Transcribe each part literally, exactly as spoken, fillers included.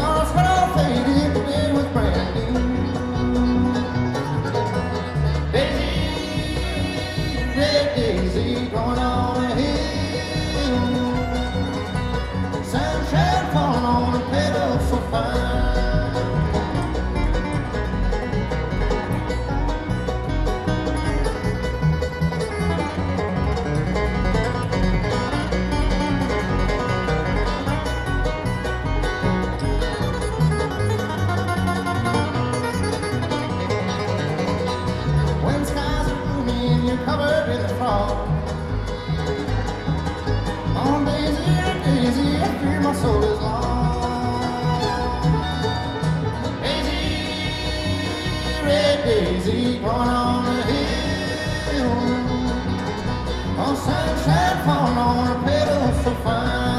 Cars were all faded, the day was brand new. Daisy, red daisy, growing on a hill. Sunshine falling on a petal so fine. Covered in the fog. On Daisy, Daisy, I fear my soul is lost. Daisy, red daisy, growing on the hill. Oh, sunshine falling on her petals so fine.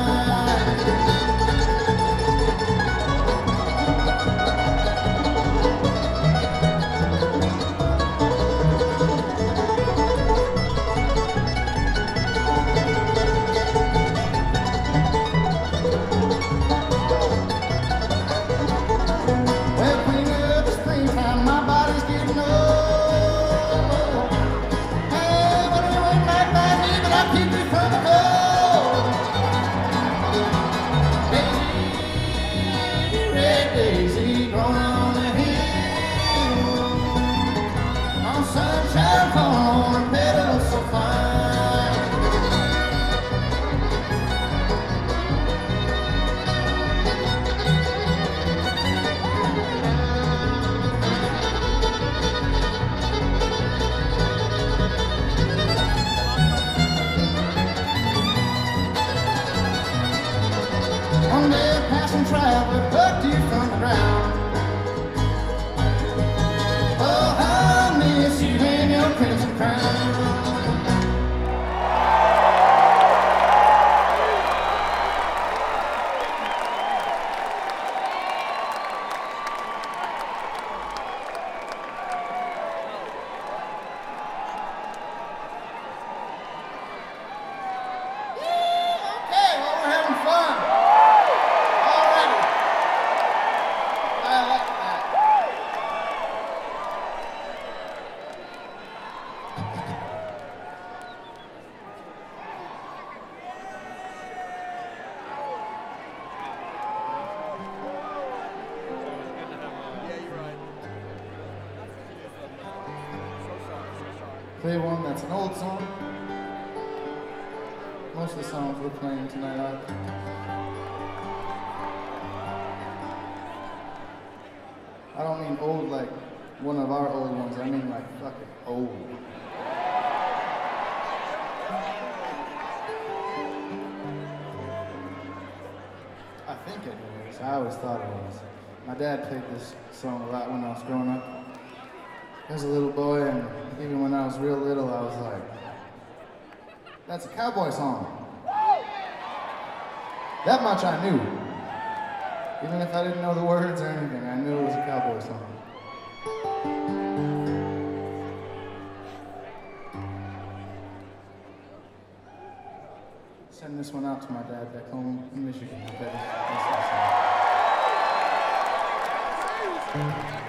One day a passing traveler plucked you from the ground. Oh, how I miss you in your crimson crown. Play one that's an old song. Most of the songs we're playing tonight are. I don't mean old like one of our old ones, I mean like fucking old. I think it was. I always thought it was. My dad played this song a lot when I was growing up. I was a little boy, and even when I was real little, I was like, that's a cowboy song. That much I knew. Even if I didn't know the words or anything, I knew it was a cowboy song. Send this one out to my dad back home in Michigan.